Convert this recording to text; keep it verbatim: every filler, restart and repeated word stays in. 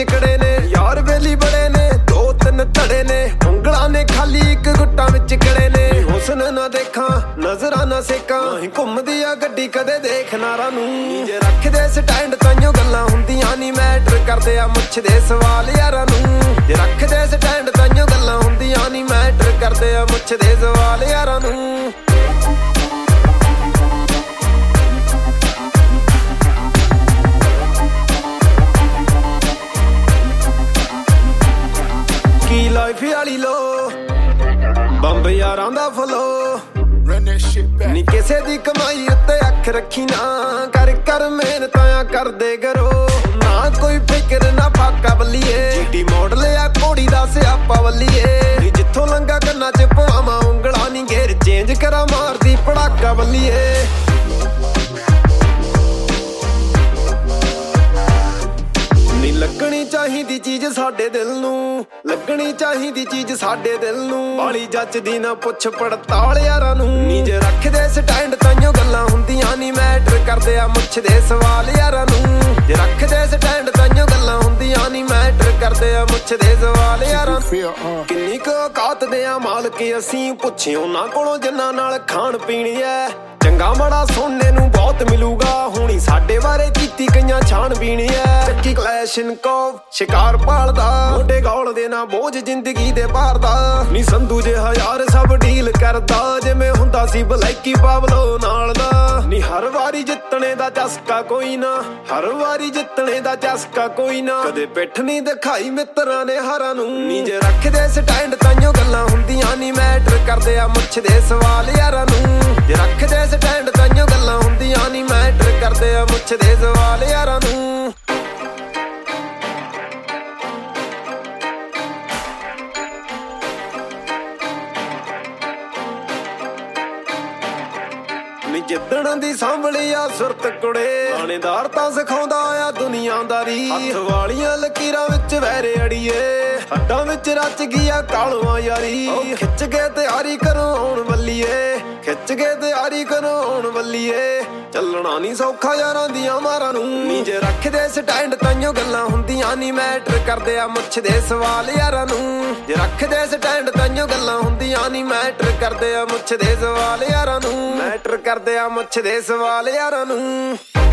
ਕੜੇ ਨੇ ਯਾਰ ਵੇਲੀ ਬੜੇ ਨੇ ਦੋ ਤਿੰਨ ਧੜੇ ਨੇ ਉਂਗਲਾਂ ਨੇ ਖਾਲੀ ਇੱਕ ਗੁੱਟਾਂ ਵਿੱਚ ਕੜੇ ਨੇ ਹੁਸਨ ਨਾ ਦੇਖਾਂ ਨਜ਼ਰਾਂ ਨਾ ਸੇਕਾਂ ਅਸੀਂ ਘੁੰਮਦੀ ਆ ਗੱਡੀ ਕਦੇ ਦੇਖ ਨਾਰਾਂ ਨੂੰ ਜੇ ਰੱਖਦੇ ਸਟੈਂਡ ਤਾਈਓ ਗੱਲਾਂ ਹੁੰਦੀਆਂ ਨੀ ਮੈਟਰ ਕਰਦੇ ਆ ਮੁੱਛ ਦੇ ਸਵਾਲ ਯਾਰਾਂ ਨੂੰ ਜੇ ਰੱਖਦੇ ਸਟੈਂਡ ਤਾਈਓ ਗੱਲਾਂ ਹੁੰਦੀਆਂ ਨੀ ਮੈਟਰ ਕਰਦੇ ਆ ਮੁੱਛ ਦੇ ਸਵਾਲ ਯਾਰਾਂ ਨੂੰ ਕੀ ਲਾਈਫ ਵਾਲੀ ਲੋ ਬੰਬ ਯਾਰਾਂ ਦਾ ਫਲੋ ਨੀ ਕਿਸੇ ਦੀ ਕਮਾਈ ਉੱਤੇ ਅੱਖ ਰੱਖੀ ਨਾ ਕਰ ਕਰ ਮਿਹਨਤਾਂ ਕਰਦੇ ਕਰੋ ਨਾ ਕੋਈ ਫਿਕਰ ਨਾ ਫਾਕਾ ਬੱਲੀਏ ਜੀਟੀ ਮੋਡਲ ਆ ਕੋੜੀ ਦਾ ਸਿਆਪਾ ਬੱਲੀਏ ਨੀ ਜਿੱਥੋਂ ਲੰਗਾ ਕੰਨਾਂ ਚ ਪਵਾਵਾਂ ਉਂਗਲਾਂ ਨੀ ਗੇਰ ਚੇਂਜ ਕਰਾਂ ਮਾਰਦੀ ਪੜਾਕਾ ਬੱਲੀਏ ਨੀ ਲੱਗਣੀ ਚਾਹੀਦੀ ਚੀਜ਼ ਸਾਡੇ ਦਿਲ ਨੂੰ ਲੱਗਣੀ ਚਾਹੀਦੀ ਚੀਜ਼ ਸਾਡੇ ਦਿਲ ਨੂੰ ਬਾਲੀ ਜੱਚਦੀ ਨਾ ਪੁੱਛ ਪੜਤਾਲ ਯਾਰਾਂ ਨੂੰ ਨੀ ਜੇ ਰੱਖਦੇ ਸਟੈਂਡ ਤਾਈਓ ਗੱਲਾਂ ਹੁੰਦੀਆਂ ਨੀ ਮੈਟਰ ਕਰਦੇ ਆ ਮੁੱਛ ਦੇ ਸਵਾਲ ਯਾਰਾਂ ਨੂੰ ਜੇ ਰੱਖਦੇ ਸਟੈਂਡ ਤਾਈਓ ਗੱਲਾਂ ਹੁੰਦੀਆਂ ਨੀ ਮੈਟਰ ਕਰਦੇ ਆ ਮੁੱਛ ਦੇ ਸਵਾਲ ਯਾਰਾਂ ਨੂੰ ਕਿੰਨੀ ਕੁ ਔਕਾਤ ਦੇ ਆ ਮਾਲਕ ਅਸੀਂ ਪੁੱਛੇ ਉਹਨਾਂ ਕੋਲੋਂ ਜਿੰਨਾਂ ਨਾਲ ਖਾਣ ਪੀਣੀ ਐ ਚੰਗਾ ਮਾੜਾ ਸੋਨੇ ਨੂੰ ਬਹੁਤ ਮਿਲੂਗਾ ਹੁਣੀ ਸਾਡੇ ਬਾਰੇ ਕੀਤੀ ਕਈਆਂ ਛਾਣ ਬੀਣੀ ਐ ਚੱਕੀ ਕਲੈਸ਼ਨਕੋਵ ਸ਼ਿਕਾਰ ਪਾਲਦਾ ਮੋਢੇ ਗੌਲ ਦੇ ਨਾ ਬੋਝ ਜ਼ਿੰਦਗੀ ਦੇ ਭਾਰ ਦਾ ਨੀ ਸੰਧੂ ਜਿਹਾ ਯਾਰ ਸਭ ਡੀਲ ਕਰਦਾ ਜਿਵੇਂ ਹੁੰਦਾ ਸੀ ਬਲੈਕੀ ਪਾਵਲੋ ਨਾਲ ਦਾ ਨੀ ਹਰ ਵਾਰੀ ਜਿੱਤਣੇ ਦਾ ਚਸਕਾ ਕੋਈ ਨਾ ਹਰ ਵਾਰੀ ਜਿੱਤਣੇ ਦਾ ਚਸਕਾ ਕੋਈ ਨਾ ਕਦੇ ਪਿੱਠ ਨਹੀਂ ਦਿਖਾਈ ਮਿੱਤਰਾਂ ਨੇ ਹਾਰਾਂ ਨੂੰ ਨੀ ਜੇ ਰੱਖਦੇ ਸਟੈਂਡ ਤਾਈਓ ਗੱਲਾਂ ਹੁੰਦੀਆਂ ਨੀ ਮੈਟਰ ਕਰਦੇ ਆ ਮੁੱਛ ਦੇ ਸਵਾਲ ਯਾਰਾਂ ਨੂੰ ਜੇ ਰੱਖਦੇ ਸਟੈਂਡ ਤਾਈਓ ਗੱਲਾਂ ਹੁੰਦੀਆਂ ਨੀ ਮੈਟਰ ਕਰਦੇ ਆ ਮੁੱਛ ਦੇ ਸਵਾਲ ਯਾਰਾਂ ਨੂੰ ਨੀ ਜਿੱਦਣ ਦੀ ਸਾਂਭਲੀ ਆ ਸੁਰਤ ਕੁੜੇ ਥਾਣੇਦਾਰ ਤਾਂ ਸਿਖਾਉਂਦਾ ਆ ਦੁਨੀਆਦਾਰੀ ਹੱਥ ਵਾਲੀਆਂ ਲਕੀਰਾਂ ਵਿੱਚ ਵੈਰੇ ਅੜੀਏ ਹੱਡਾਂ ਵਿੱਚ ਰਚ ਗਈਆ ਕਾਲਵਾ ਯਾਰੀ ਖਿੱਚ ਕੇ ਤਿਆਰੀ ਕਰੋ ਆਉਣ ਵੱਲੀਏ ਖਿੱਚ ਕੇ ਤਿਆਰੀ ਕਰੋ ਆਉਣ ਵੱਲੀਏ ਚੱਲਣਾ ਨੀ ਸੌਖਾ ਯਾਰਾਂ ਦੀਆਂ ਮਾਰਾਂ ਨੂੰ ਨੀ ਜੇ ਰੱਖਦੇ ਸਟੈਂਡ ਤਾਈਓ ਗੱਲਾਂ ਹੁੰਦੀਆਂ ਨੀ ਮੈਟਰ ਕਰਦੇ ਆ ਮੁੱਛ ਦੇ ਸਵਾਲ ਯਾਰਾਂ ਨੂੰ ਜੇ ਰੱਖਦੇ ਸਟੈਂਡ ਤਾਈਓ ਗੱਲਾਂ ਹੁੰਦੀਆਂ ਨੀ ਮੈਟਰ ਕਰਦੇ ਆ ਮੁੱਛ ਦੇ ਸਵਾਲ ਯਾਰਾਂ ਨੂੰ ਮੈਟਰ ਕਰਦੇ ਆ ਮੁੱਛ ਦੇ ਸਵਾਲ ਯਾਰਾਂ ਨੂੰ